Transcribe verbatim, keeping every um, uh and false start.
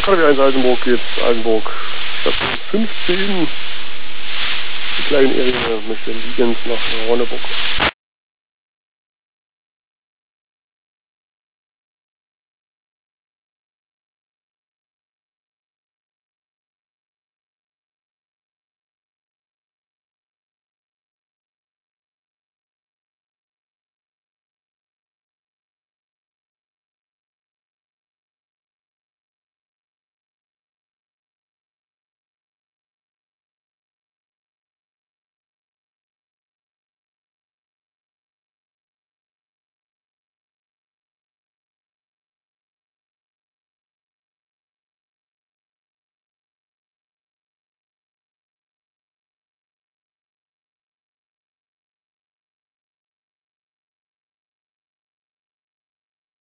K W eins Altenburg geht's, Altenburg, Station fünfzehn. Die kleine Irene möchte liegens nach Ronneburg.